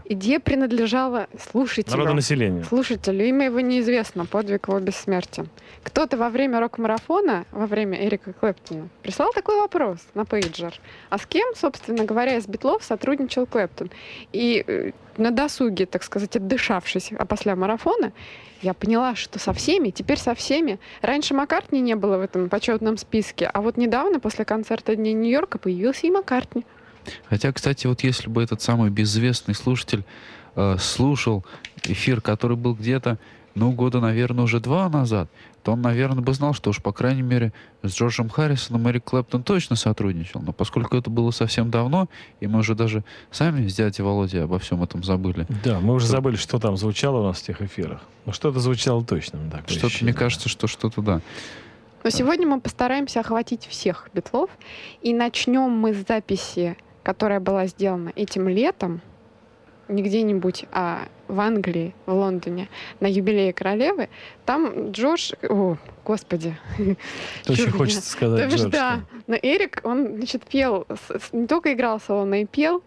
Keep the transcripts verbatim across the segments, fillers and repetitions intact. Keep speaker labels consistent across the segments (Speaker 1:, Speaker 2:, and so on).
Speaker 1: Идея принадлежала слушателю.
Speaker 2: Народонаселению.
Speaker 1: Слушателю. Имя его неизвестно, подвиг его бессмертен. Кто-то во время рок-марафона, во время Эрика Клэптона, прислал такой вопрос на пейджер. А с кем, собственно говоря, из Битлов сотрудничал Клэптон? И э, на досуге, так сказать, отдышавшись, а после марафона, я поняла, что со всеми, теперь со всеми. Раньше Маккартни не было в этом почетном списке, а вот недавно, после концерта Дня Нью-Йорка, появился и Маккартни.
Speaker 3: Хотя, кстати, вот если бы этот самый безвестный слушатель э, слушал эфир, который был где-то, ну, года, наверное, уже два назад, то он, наверное, бы знал, что уж, по крайней мере, с Джорджем Харрисоном Эрик Клэптон точно сотрудничал. Но поскольку это было совсем давно, и мы уже даже сами с дядей Володей обо всем этом забыли.
Speaker 2: Да, мы уже то... забыли, что там звучало у нас в тех эфирах. Но что-то звучало точно.
Speaker 3: Что-то, ощущение. Мне кажется, что что-то, да.
Speaker 1: Но сегодня мы постараемся охватить всех Битлов. И начнем мы с записи, которая была сделана этим летом, не где-нибудь, а в Англии, в Лондоне, на юбилее королевы. Там Джордж... О, господи.
Speaker 2: Очень хочется сказать Джордж.
Speaker 1: Да. Но Эрик, он, значит, пел, не только играл соло, но и пел.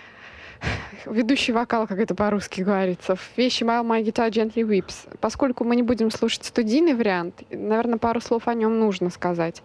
Speaker 1: Ведущий вокал, как это по-русски говорится, в вещи «While my guitar gently weeps». Поскольку мы не будем слушать студийный вариант, наверное, пару слов о нем нужно сказать.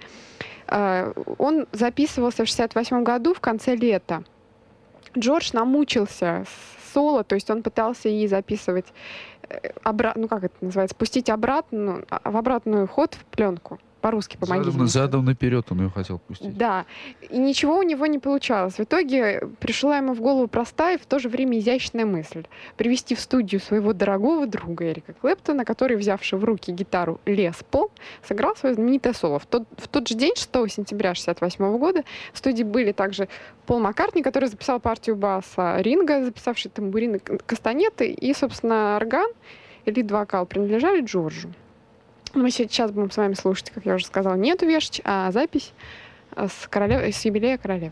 Speaker 1: Он записывался в шестьдесят восьмом году в конце лета. Джордж намучился с соло, то есть он пытался и записывать обратно, ну как это называется, спустить обратно, в обратную ход в пленку. По-русски помогите.
Speaker 3: Задом, задом наперед он ее хотел пустить.
Speaker 1: Да. И ничего у него не получалось. В итоге пришла ему в голову простая и в то же время изящная мысль. Привести в студию своего дорогого друга Эрика Клэптона, который, взявший в руки гитару Лес Пол, сыграл свое знаменитое соло. В тот, в тот же день, шестого сентября шестьдесят восьмого года, в студии были также Пол Маккартни, который записал партию баса, Ринго, записавший тамбурины, кастанеты, и, собственно, орган и лид-вокал принадлежали Джорджу. Мы сейчас будем с вами слушать, как я уже сказала, не эту вещь, а запись с, королев... с юбилея королевы.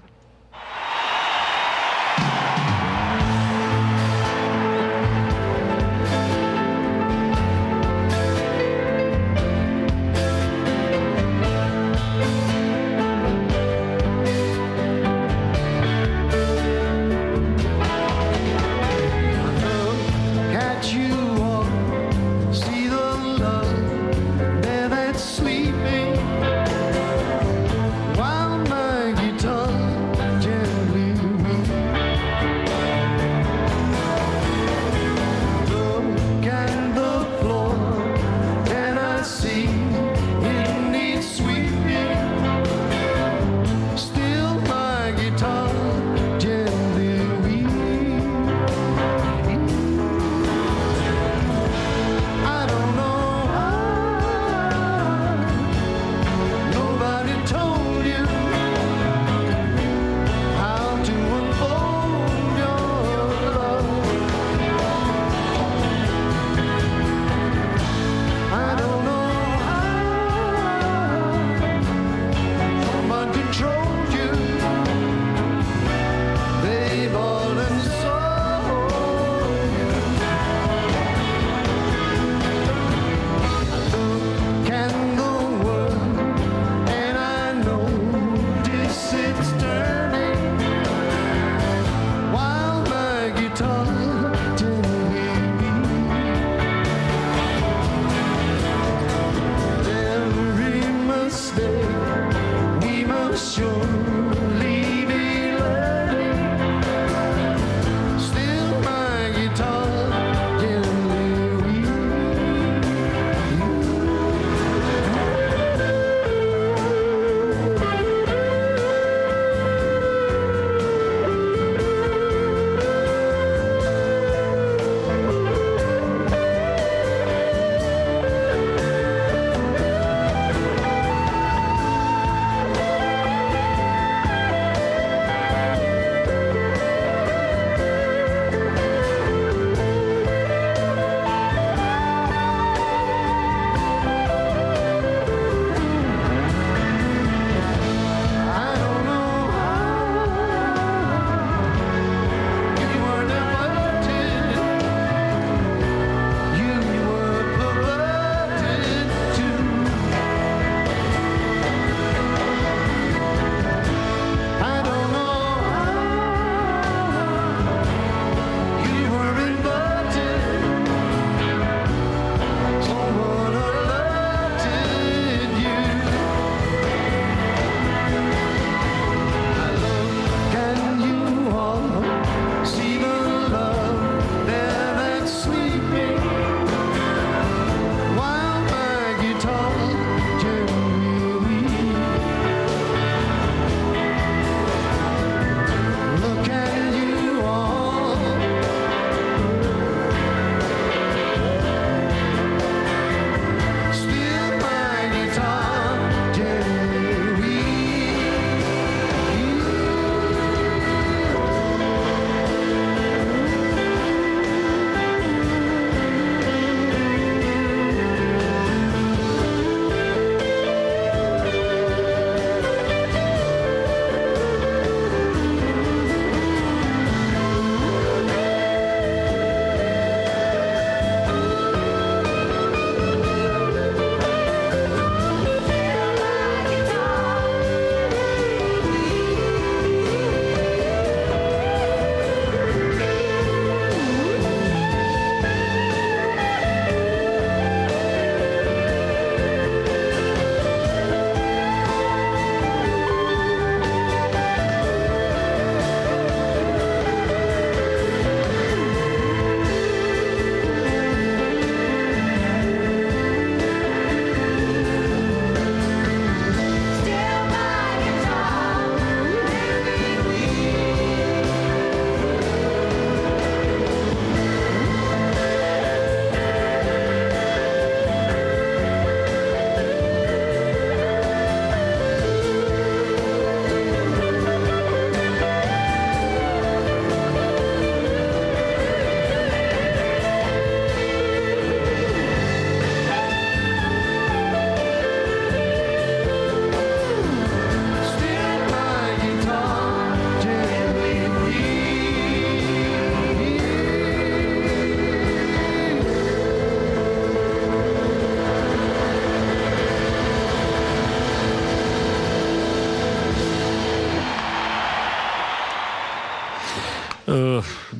Speaker 4: Sleeping while my guitar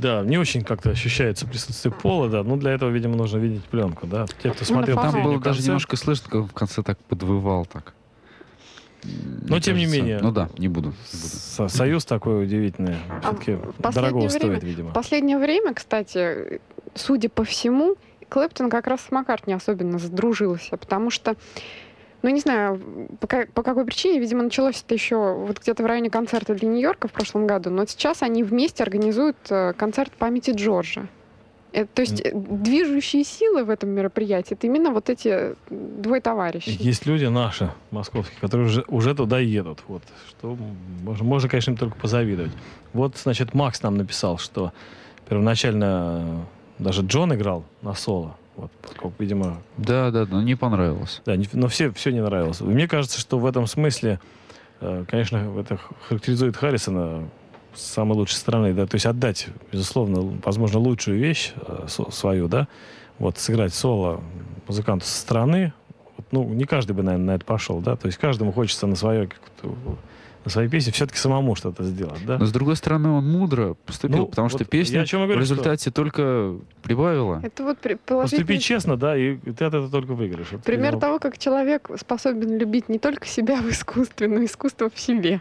Speaker 2: Да, не очень как-то ощущается присутствие пола, да. Ну, для этого, видимо, нужно видеть пленку, да. Те, кто смотрел
Speaker 1: Там
Speaker 3: Там
Speaker 2: последний
Speaker 3: было даже
Speaker 2: концерт,
Speaker 3: немножко слышно, как он в конце так подвывал так.
Speaker 2: Но, тем не менее.
Speaker 3: Ну да, не буду. не буду.
Speaker 2: со- союз такой удивительный. Все-таки
Speaker 1: в последнее
Speaker 2: дорого
Speaker 1: время-
Speaker 2: стоит, видимо.
Speaker 1: В последнее время, кстати, судя по всему, Клэптон как раз с Маккартни особенно задружился, потому что, ну, не знаю, по, ка- по какой причине, видимо, началось это еще вот где-то в районе концерта для Нью-Йорка в прошлом году, но сейчас они вместе организуют э, концерт памяти Джорджа. Это, то есть э, движущие силы в этом мероприятии — это именно вот эти двое товарищей.
Speaker 2: Есть люди наши, московские, которые уже, уже туда едут. Вот, что можно, можно, конечно, им только позавидовать. Вот, значит, Макс нам написал, что первоначально даже Джон играл на соло. Вот, поскольку, видимо,
Speaker 3: Да, да, да, не понравилось.
Speaker 2: да, не- но все, все не нравилось. И мне кажется, что в этом смысле, э, конечно, это характеризует Харрисона с самой лучшей стороны, да, то есть отдать, безусловно, возможно, лучшую вещь э, со- свою, да, вот сыграть соло музыканту со стороны, вот, ну, не каждый бы, наверное, на это пошел, да, то есть каждому хочется на свое, как-то, на своей песне все-таки самому что-то сделать, да.
Speaker 3: Но с другой стороны, он мудро поступил,
Speaker 2: Ну,
Speaker 3: потому
Speaker 2: вот
Speaker 3: что песня
Speaker 2: я о чем и говорю,
Speaker 3: в результате только прибавила.
Speaker 1: Это вот при-
Speaker 2: Поступи
Speaker 1: положительный
Speaker 2: честно, да, и ты от этого только выиграешь. Вот,
Speaker 1: пример
Speaker 2: видимо,
Speaker 1: того, как человек способен любить не только себя в искусстве, но и искусство в себе.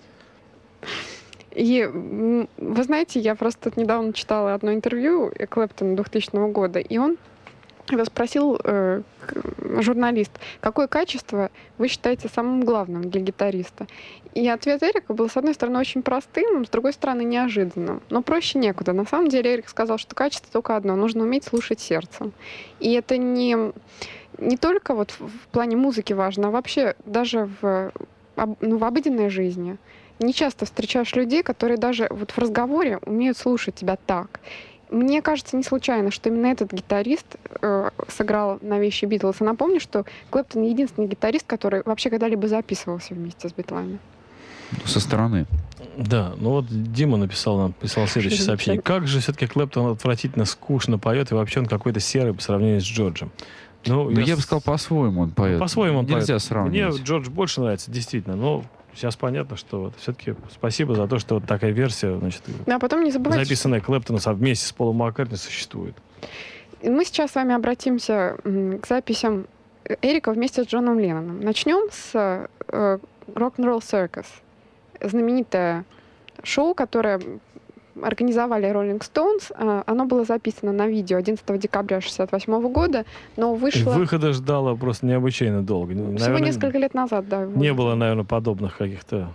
Speaker 1: И м, вы знаете, я просто тут недавно читала одно интервью Клэптона двухтысячного года, и он его спросил э, к- журналист, какое качество вы считаете самым главным для гитариста? И ответ Эрика был, с одной стороны, очень простым, с другой стороны, неожиданным. Но проще некуда. На самом деле Эрик сказал, что качество только одно — нужно уметь слушать сердцем. И это не, не только вот в в плане музыки важно, а вообще даже в, об- ну, в обыденной жизни. Не часто встречаешь людей, которые даже вот в разговоре умеют слушать тебя так. Мне кажется, не случайно, что именно этот гитарист э, сыграл на вещи Битлз. И напомню, что Клэптон единственный гитарист, который вообще когда-либо записывался вместе с Битлами.
Speaker 3: Со стороны.
Speaker 2: Да, ну вот Дима написал нам, писал следующее сообщение. Как же все-таки Клэптон отвратительно скучно поет, и вообще он какой-то серый по сравнению с Джорджем. Ну,
Speaker 3: Ну, я бы
Speaker 2: с-
Speaker 3: сказал, по-своему он поет.
Speaker 2: ну, по-своему он
Speaker 3: Нельзя
Speaker 2: поет.
Speaker 3: сравнивать.
Speaker 2: Мне Джордж больше нравится, действительно, но сейчас понятно, что вот все-таки спасибо за то, что вот такая версия, значит,
Speaker 1: Ну, а потом не забывайте,
Speaker 2: записанная Клэптоном вместе с Полом Маккартни, существует.
Speaker 1: что мы сейчас с вами обратимся м, к записям Эрика вместе с Джоном Ленноном. Начнем с э, Rock'n'Roll Circus. Знаменитое шоу, которое организовали Rolling Stones. Э, Оно было записано на видео одиннадцатого декабря шестьдесят восьмого года, но
Speaker 2: И
Speaker 1: вышло
Speaker 2: выхода ждало просто необычайно долго.
Speaker 1: всего
Speaker 2: Наверное,
Speaker 1: несколько лет назад. Да,
Speaker 2: не было, наверное, подобных каких-то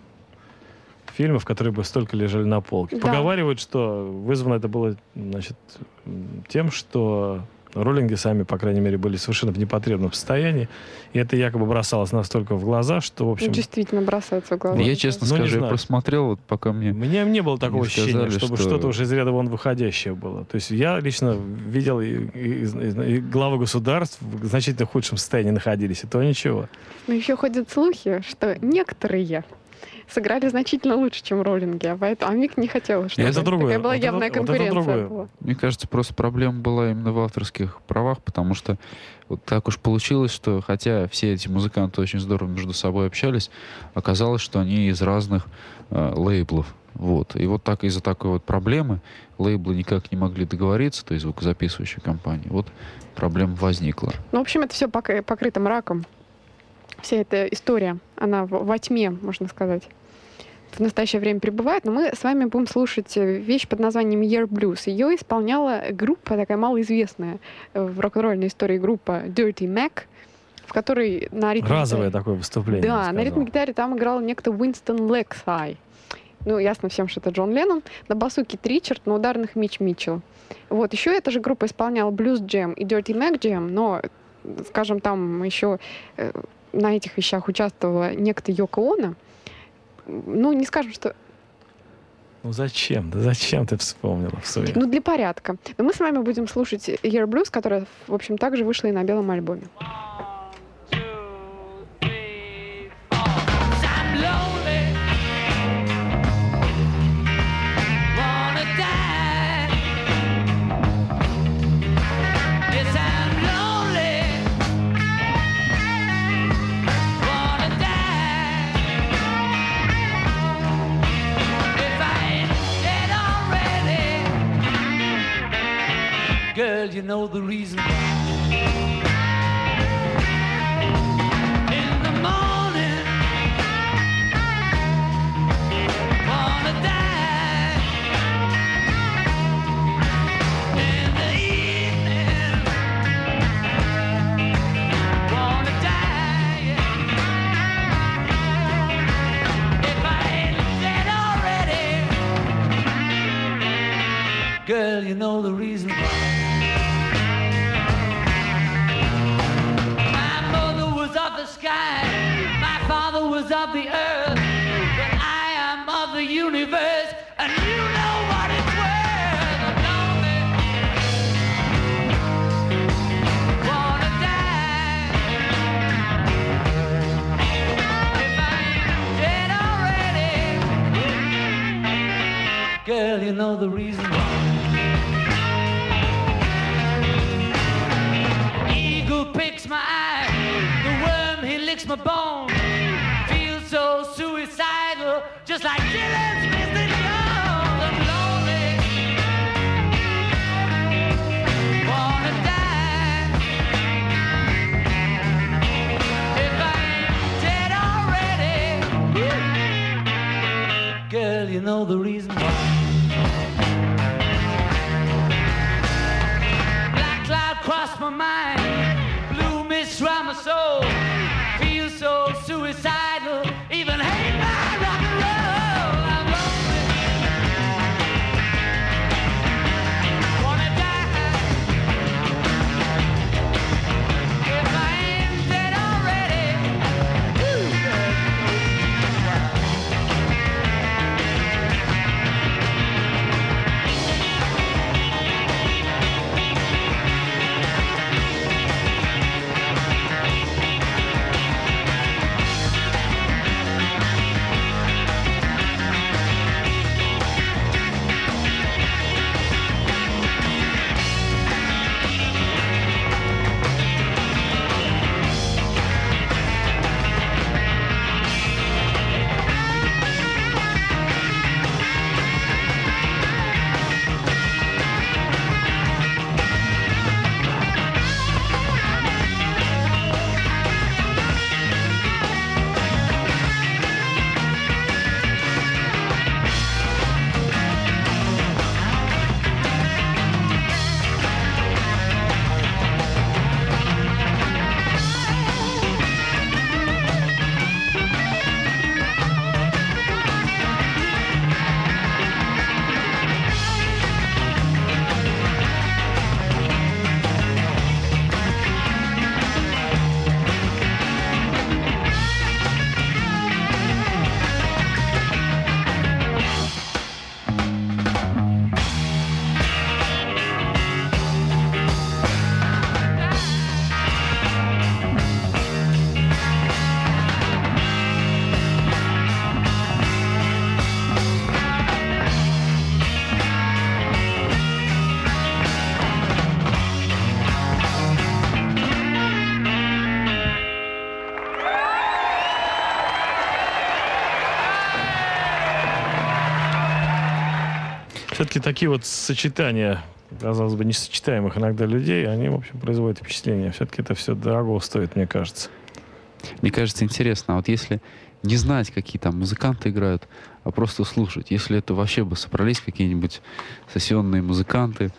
Speaker 2: фильмов, которые бы столько лежали на полке.
Speaker 1: Да.
Speaker 2: Поговаривают, что вызвано это было, значит, м, тем, что роллинги сами, по крайней мере, были совершенно в непотребном состоянии, и это якобы бросалось настолько в глаза, что, в общем,
Speaker 1: Действительно бросается в глаза.
Speaker 3: Я, честно
Speaker 2: Ну, не
Speaker 3: скажу, я
Speaker 2: знаю.
Speaker 3: просмотрел, вот пока мне...
Speaker 2: у меня не было такого
Speaker 3: Мне
Speaker 2: ощущения,
Speaker 3: сказали,
Speaker 2: чтобы
Speaker 3: что-
Speaker 2: что-то уже из ряда вон выходящее было. То есть я лично видел, и, и- и- и главы государств в значительно худшем состоянии находились, и то ничего.
Speaker 1: Но еще ходят слухи, что некоторые сыграли значительно лучше, чем роллинги, а поэтому а Мик не хотел, чтобы
Speaker 2: Это другое.
Speaker 1: такая была
Speaker 2: Вот это-
Speaker 1: явная
Speaker 2: вот это
Speaker 1: конкуренция
Speaker 2: другое.
Speaker 1: была.
Speaker 3: Мне кажется, просто проблема была именно в авторских правах, потому что вот так уж получилось, что хотя все эти музыканты очень здорово между собой общались, оказалось, что они из разных э, лейблов. Вот. И вот так из-за такой вот проблемы лейблы никак не могли договориться, то есть звукозаписывающая компания. Вот проблема возникла.
Speaker 1: Ну, в общем, это все покрыто мраком. Вся эта история, она в- во тьме, можно сказать, в настоящее время пребывает. Но мы с вами будем слушать э, вещь под названием Year Blues. Ее исполняла группа, такая малоизвестная э, в рок-н-ролльной истории группа Dirty Mac, в которой на ритме...
Speaker 2: Разовое такое выступление. я бы
Speaker 1: Да, на
Speaker 2: сказал.
Speaker 1: ритм-гитаре там играл некто Уинстон Лексай. Ну, ясно всем, что это Джон Леннон. На басу Кит Ричард, на ударных Митч Митчелл. Вот, еще эта же группа исполняла Blues Jam и Dirty Mac Jam, но, скажем, там еще э, на этих вещах участвовала некто Йоко Оно. Ну, не скажем, что...
Speaker 2: Ну зачем? Да зачем ты вспомнила в своей?
Speaker 1: Ну, для порядка. Но мы с вами будем слушать Year Blues, которая, в общем, также вышла и на белом альбоме.
Speaker 4: If I ain't dead already, Girl, you know the reason why. In the morning, wanna die. In the evening, wanna die. If I ain't dead already, girl, you know the reason why. Sky. My father was of the earth, but I am of the universe, and you know what it's worth. I'm lonely, wanna die. If I ain't dead already, girl, you know the reason why. Eagle picks my eye, my bone, feel so suicidal, just like Dylan's Mister Jones. I'm lonely, wanna die. If I ain't dead already, girl, you know the reason why. Black cloud crossed my mind, blue mist round my soul. So suicidal, even hate my rock and roll. I'm lonely, wanna die. If I ain't dead already, ooh,
Speaker 2: Все-таки такие вот сочетания, казалось бы, несочетаемых иногда людей, они, в общем, производят впечатление. Все-таки это все дорого стоит, мне кажется.
Speaker 3: Мне кажется, интересно, а вот если не знать, какие там музыканты играют, а просто слушать, если это вообще бы собрались какие-нибудь сессионные музыканты,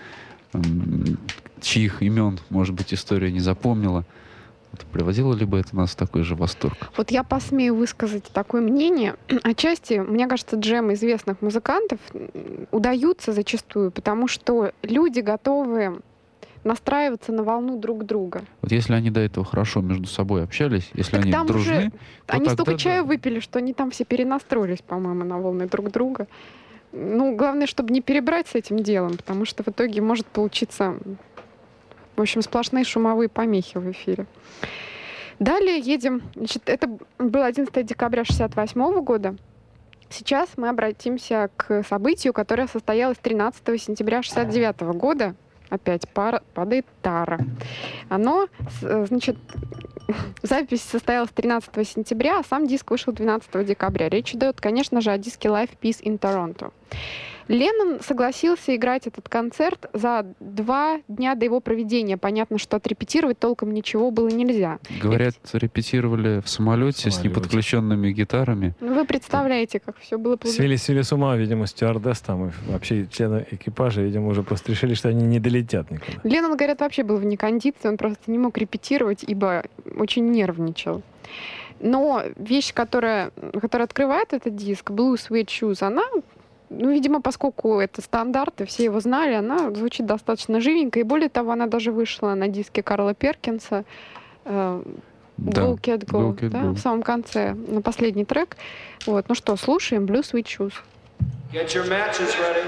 Speaker 3: чьих имен, может быть, история не запомнила, вот приводило ли бы это нас в такой же восторг?
Speaker 1: Вот я посмею высказать такое мнение. Отчасти, мне кажется, джемы известных музыкантов удаются зачастую, потому что люди готовы настраиваться на волну друг друга.
Speaker 3: Вот если они до этого хорошо между собой общались, если
Speaker 1: так
Speaker 3: они
Speaker 1: там
Speaker 3: дружны,
Speaker 1: уже,
Speaker 3: то
Speaker 1: они
Speaker 3: тогда
Speaker 1: столько чая
Speaker 3: да.
Speaker 1: выпили, что они там все перенастроились, по-моему, на волны друг друга. Ну, главное, чтобы не перебрать с этим делом, потому что в итоге может получиться, в общем, сплошные шумовые помехи в эфире. Далее едем. Значит, это было одиннадцатого декабря шестьдесят восьмого года. Сейчас мы обратимся к событию, которое состоялось тринадцатого сентября шестьдесят девятого года. Опять пара, падает тара. Оно, значит, запись состоялась тринадцатого сентября, а сам диск вышел двенадцатого декабря. Речь идет, конечно же, о диске Live Peace in Toronto. Леннон согласился играть этот концерт за два дня до его проведения. Понятно, что отрепетировать толком ничего было нельзя.
Speaker 3: Говорят, репетировали в самолете,
Speaker 2: В
Speaker 3: с
Speaker 2: самолете.
Speaker 3: неподключенными гитарами.
Speaker 1: Ну, вы представляете, как все было плохо.
Speaker 2: Свели, свели с ума, видимо, стюардесс там и вообще члены экипажа, видимо, уже просто решили, что они не долетят никуда.
Speaker 1: Леннон, говорят, вообще был вне кондиции, он просто не мог репетировать, ибо очень нервничал. Но вещь, которая, которая открывает этот диск, Blue Suede Shoes, она, ну, видимо, поскольку это стандарт, и все его знали, она звучит достаточно живенько, и более того, она даже вышла на диске Карла Перкинса э,
Speaker 3: Да.
Speaker 1: Go Cat Go,
Speaker 3: Go Cat
Speaker 1: да,
Speaker 3: Go.
Speaker 1: в самом конце, на последний трек. Вот. Ну что, слушаем Blue Suede Shoes.
Speaker 5: Get your matches ready.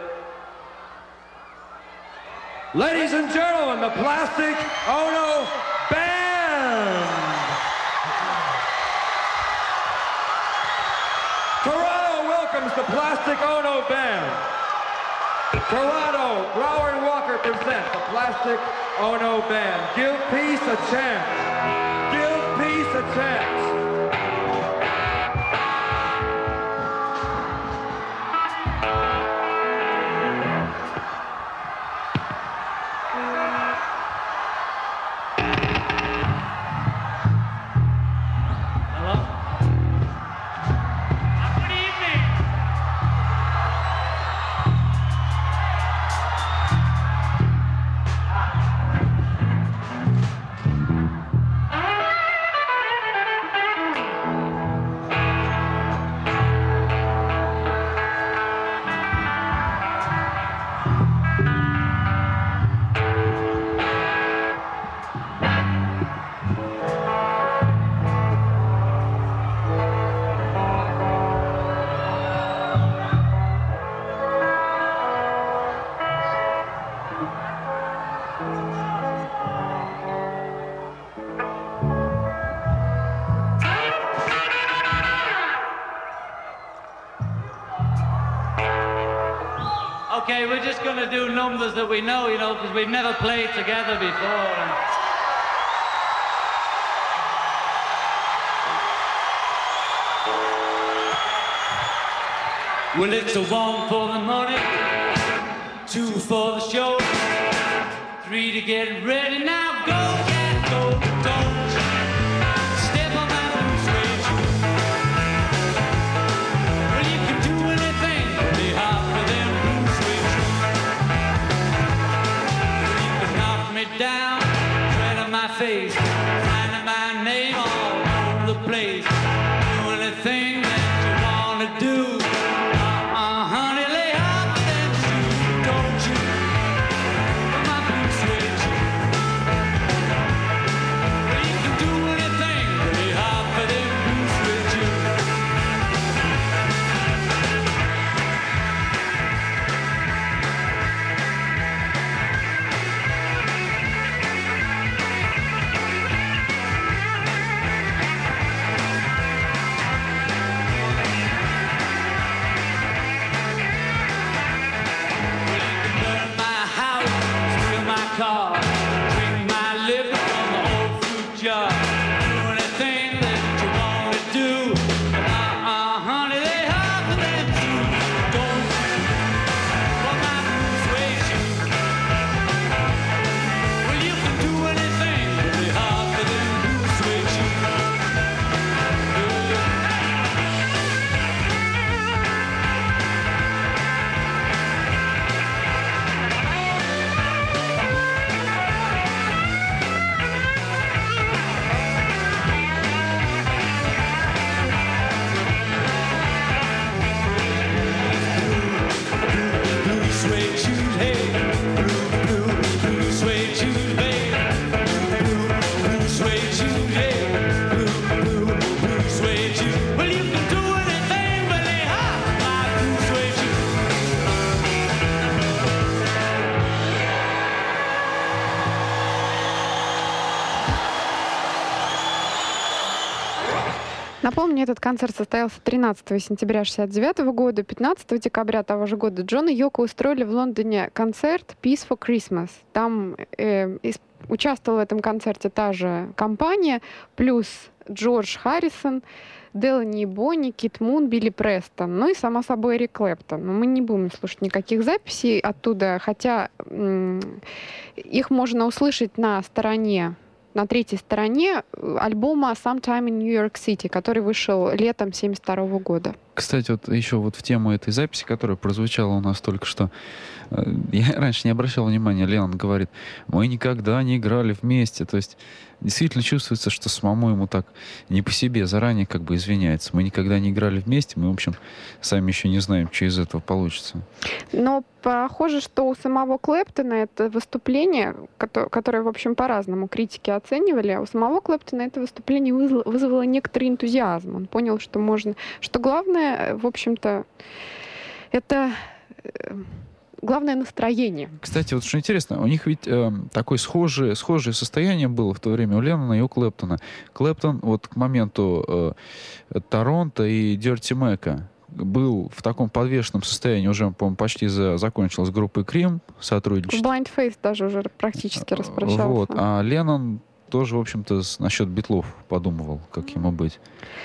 Speaker 5: Ladies and gentlemen, the Plastic Ono Band! Toronto welcomes the Plastic Ono Band. Toronto, Brower and Walker present the Plastic Ono Band. Give peace a chance. Give peace a chance.
Speaker 4: Good evening. Okay, we're just going to do numbers that we know, you know, because we've never played together before. And... Well, it's a one for the money, two for the show, three to get ready. Now go, get go, don't step on my blue suede shoe. Well, you can do anything, pretty hard for them blue suede shoes. Well, you can knock me down, tread on my face, signing my name all over the place. Do anything that you want to do. Uh, honey, lay off them shoes, don't you? My blue suede shoes. Well, you can do anything, pretty hard for them blue suede shoes. Well, you can burn my house, steal my car, drink my liquor from the old fruit jar. Do anything that you want to do. Uh-uh, honey, they hard for them shoes. Don't for my blue suede shoes. Well, you can do anything, really hard for them blue suede shoes. Blue suede shoes, hey. Blue, blue, blue suede shoes, babe. Blue, blue suede shoes, hey. Blue, blue, blue suede shoes. Well, you can do anything, but they hot, my blue suede shoes.
Speaker 1: Напомню, этот концерт состоялся тринадцатого сентября шестьдесят девятого года. пятнадцатого декабря того же года Джон и Йоко устроили в Лондоне концерт Peace for Christmas. Там э, ис- участвовала в этом концерте та же компания, плюс Джордж Харрисон, Делани и Бонни, Кит Мун, Билли Престон, ну и, само собой, Эрик Клэптон. Но мы не будем слушать никаких записей оттуда, хотя м- их можно услышать на стороне, на третьей стороне альбома «Sometime in New York City», который вышел летом семьдесят второго года.
Speaker 3: Кстати, вот еще вот в тему этой записи, которая прозвучала у нас только что, э, я раньше не обращал внимания, Леннон говорит, мы никогда не играли вместе. То есть действительно чувствуется, что самому ему так не по себе, заранее как бы извиняется. Мы никогда не играли вместе, мы, в общем, сами еще не знаем, что из этого получится.
Speaker 1: Но похоже, что у самого Клэптона это выступление, кото- которое, в общем, по-разному критики оценивали, у самого Клэптона это выступление вызвало, вызвало некоторый энтузиазм. Он понял, что можно, что главное, в общем-то, это э, главное настроение.
Speaker 3: Кстати, вот что интересно, у них ведь э, такое схожее, схожее состояние было в то время у Леннона и у Клэптона. Клэптон вот к моменту э, Торонто и Дерти Мэка был в таком подвешенном состоянии, уже, по-моему, почти за, закончил с группой Крим сотрудничество.
Speaker 1: Blind Faith даже уже практически распрощался.
Speaker 3: Вот. А Леннон тоже, в общем-то, с- насчет Битлов подумывал, как ему быть.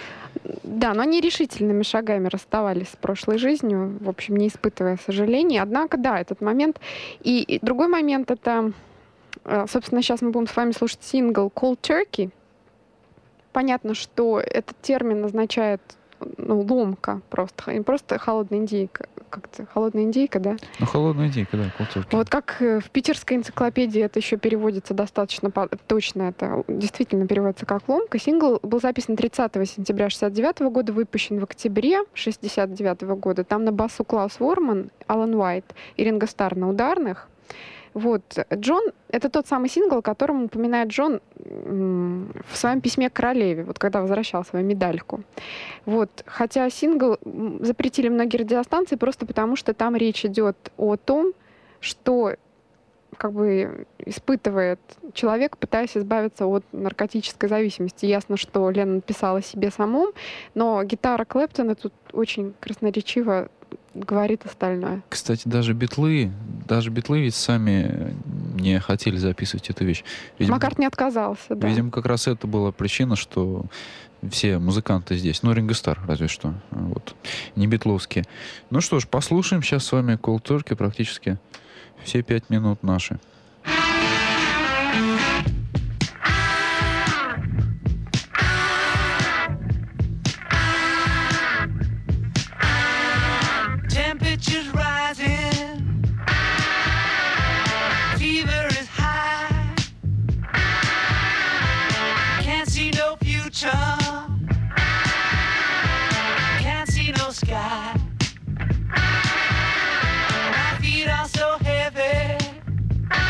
Speaker 1: Да, но они решительными шагами расставались с прошлой жизнью, в общем, не испытывая сожалений. Однако, да, этот момент. И, и другой момент — это, э, собственно, сейчас мы будем с вами слушать сингл «Cold Turkey». Понятно, что этот термин означает, ну, ломка просто, не просто холодная индейка. Как-то холодная индейка, да?
Speaker 3: Ну, холодная идейка, да, культурки.
Speaker 1: Вот как э, в питерской энциклопедии это еще переводится достаточно по- точно, это действительно переводится как ломка. Сингл был записан тридцатого сентября шестьдесят девятого года, выпущен в октябре шестьдесят девятого года. Там на басу Клаус Ворман, Алан Уайт и Ринго Старр на ударных. Вот. Джон — это тот самый сингл, которым упоминает Джон м, в своем письме к королеве, вот когда возвращал свою медальку. Вот. Хотя сингл м, запретили многие радиостанции просто потому, что там речь идет о том, что как бы испытывает человек, пытаясь избавиться от наркотической зависимости. Ясно, что Леннон писал о себе самом, но гитара Клэптона тут очень красноречиво говорит остальное.
Speaker 3: Кстати, даже битлы, даже битлы ведь сами не хотели записывать эту вещь. Видимо,
Speaker 1: Маккартни отказался, да.
Speaker 3: видимо, как раз это была причина, что все музыканты здесь, ну, Ринго Старр, разве что, вот, не битловские. Ну что ж, послушаем сейчас с вами Cold Turkey, практически все пять минут наши.
Speaker 4: Temperature's rising, fever is high. Can't see no future, can't see no sky. My feet are so heavy,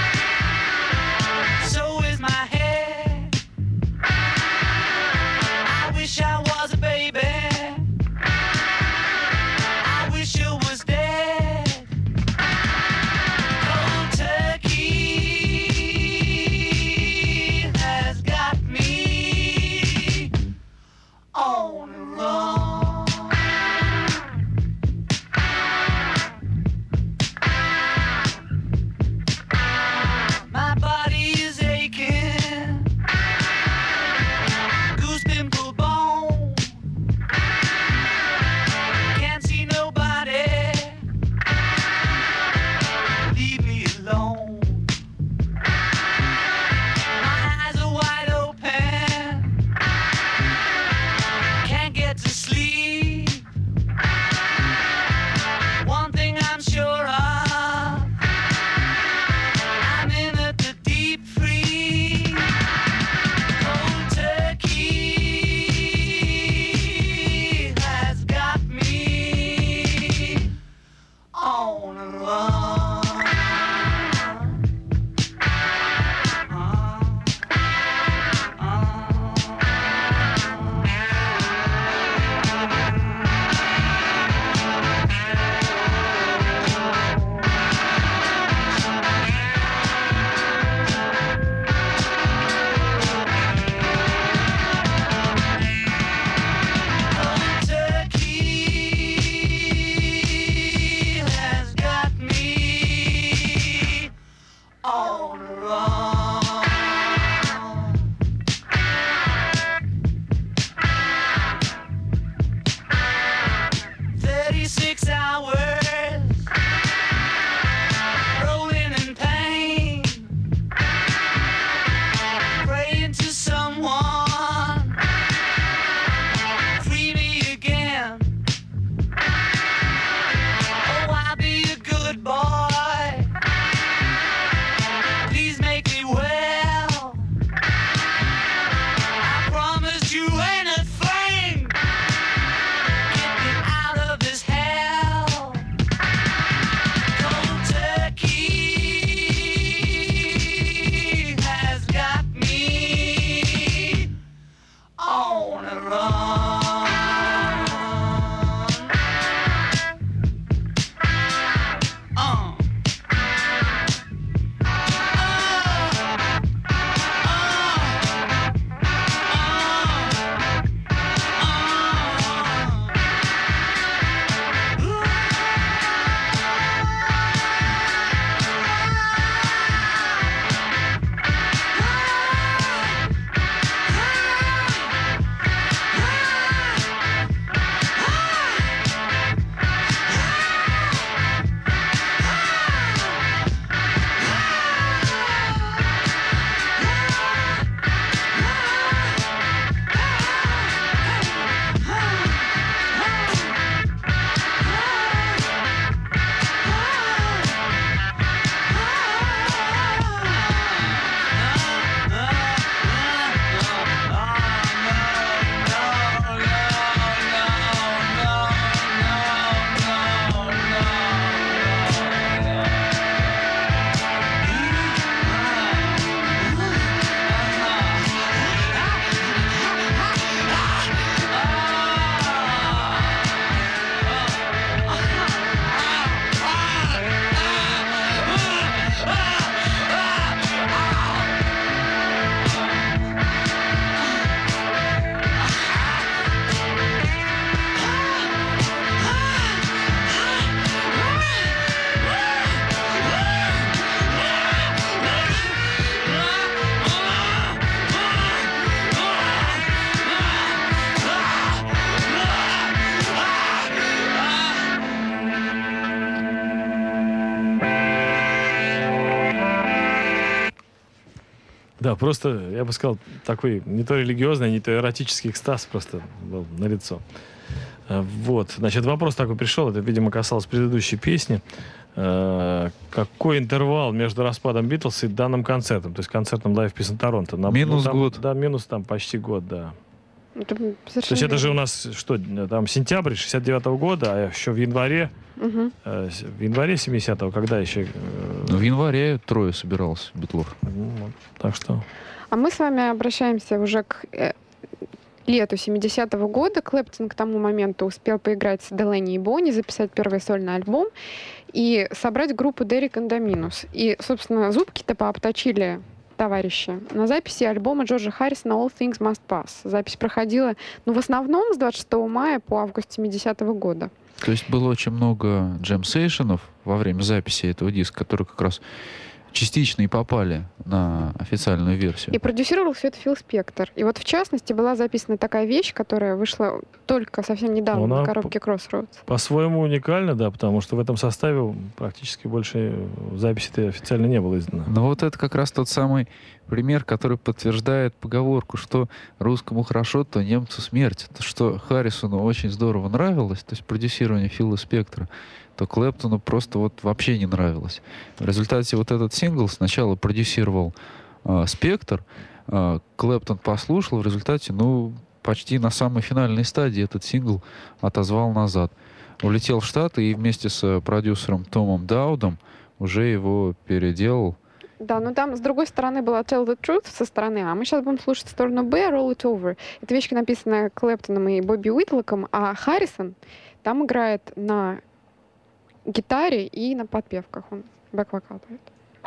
Speaker 2: Да, просто, я бы сказал, такой не то религиозный, не то эротический экстаз просто был налицо. Э, Вот, значит, вопрос такой пришел, это, видимо, касалось предыдущей песни. Э, Какой интервал между распадом Битлз и данным концертом, то есть концертом Live Peace in Торонто? На-
Speaker 3: Минус
Speaker 2: там-
Speaker 3: год.
Speaker 2: Да, минус там почти год, да.
Speaker 1: Это
Speaker 2: То
Speaker 1: совершенно
Speaker 2: есть это же у
Speaker 1: верно.
Speaker 2: нас, что, там сентябрь шестьдесят девятого года, а еще в январе,
Speaker 1: Мгм.
Speaker 2: э, с- в январе семидесятого, когда еще... э,
Speaker 3: Ну, в январе трое собирался Битлов.
Speaker 2: ну, вот, так что...
Speaker 1: А мы с вами обращаемся уже к э, лету семидесятого года. Клэптон к тому моменту успел поиграть с Делани и Бонни, записать первый сольный альбом и собрать группу Derek and Dominus. И, собственно, зубки-то пообточили товарищи на записи альбома Джорджа Харрисона «All Things Must Pass». Запись проходила, ну, в основном с двадцать шестого мая по август семидесятого года.
Speaker 3: То есть было очень много джем-сейшенов во время записи этого диска, которые как раз частично и попали на официальную версию.
Speaker 1: И продюсировал все это Фил Спектор. И вот, в частности, была записана такая вещь, которая вышла только совсем недавно
Speaker 2: Она
Speaker 1: на коробке Crossroads.
Speaker 2: По-своему уникально, да, потому что в этом составе практически больше записи-то официально не было издано.
Speaker 3: Но вот это как раз тот самый пример, который подтверждает поговорку, что русскому хорошо, то немцу смерть. То, что Харрисону очень здорово нравилось, то есть продюсирование Фила Спектора, то Клэптону просто вот вообще не нравилось. В результате вот этот сингл сначала продюсировал э, Спектор, э, Клэптон послушал, в результате, ну, почти на самой финальной стадии этот сингл отозвал назад. Улетел в Штаты и вместе с э, продюсером Томом Даудом уже его переделал.
Speaker 1: Да, но там с другой стороны была Tell the Truth со стороны А. Мы сейчас будем слушать сторону Б, Roll It Over. Эта вещь написана Клэптоном и Бобби Уитлоком, а Харрисон там играет на гитаре и на подпевках. Он бэк-вокал поет.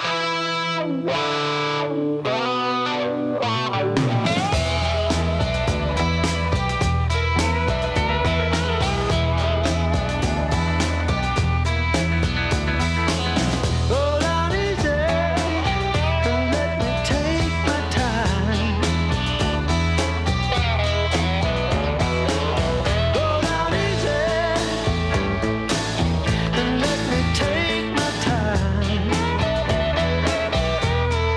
Speaker 6: Go down easy and let me take my time. Go down easy and let me take my time.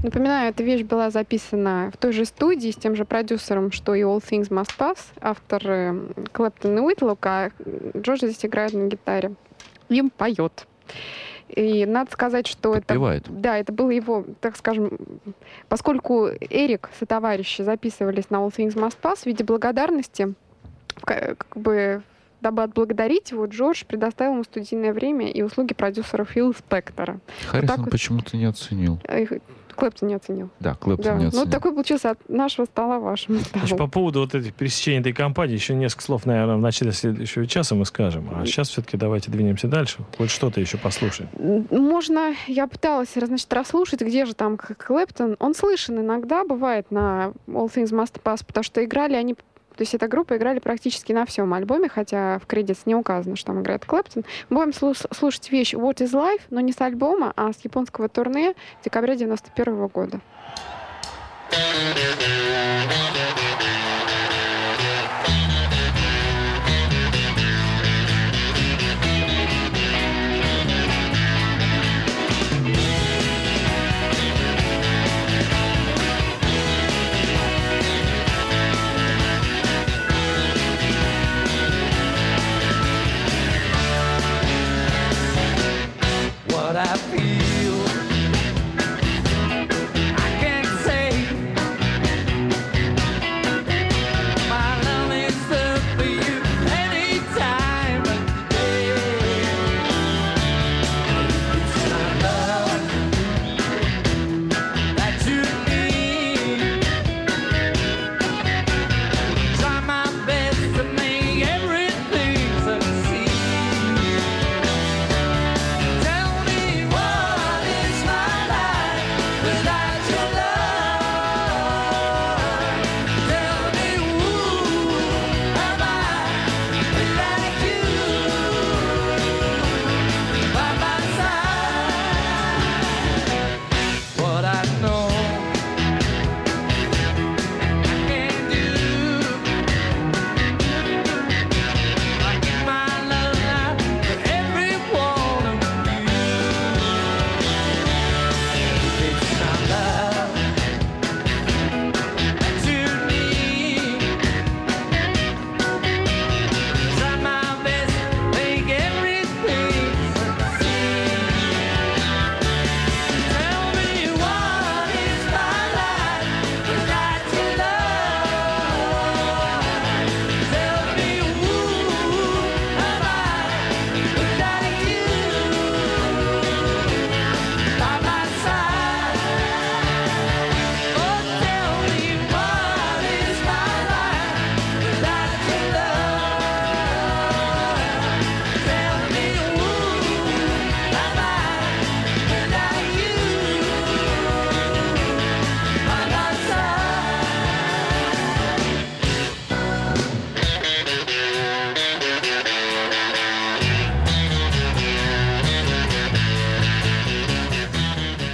Speaker 1: Напоминаю, эта вещь была записана в той же студии с тем же продюсером, что и All Things Must Pass, авторы Клэптон и Уитлок, а Джордж здесь играет на гитаре. Им поет. И надо сказать, что
Speaker 3: Подпевает.
Speaker 1: это... Да, это было его, так скажем... Поскольку Эрик со товарищи записывались на All Things Must Pass, в виде благодарности, как бы, дабы отблагодарить его, Джордж предоставил ему студийное время и услуги продюсера Фила Спектора.
Speaker 3: Харрисон
Speaker 1: вот вот...
Speaker 3: почему-то не оценил.
Speaker 1: Клэптон не оценил.
Speaker 3: Да, Клэптон
Speaker 1: Да.
Speaker 3: не оценил.
Speaker 1: Ну, такой получился от нашего стола вашему столу.
Speaker 2: Значит, по поводу вот этих пересечений этой кампании еще несколько слов, наверное, в начале следующего часа мы скажем. А сейчас все-таки давайте двинемся дальше. Хоть что-то еще послушаем.
Speaker 1: Можно, я пыталась, значит, расслушать, где же там Клэптон. Он слышен иногда, бывает, на All Things Must Pass, потому что играли они... То есть эта группа играли практически на всем альбоме, хотя в кредитс не указано, что там играет Клэптон. Мы будем слуш- слушать вещь What is Life, но не с альбома, а с японского турне декабря девяносто первого года.
Speaker 6: Thank you.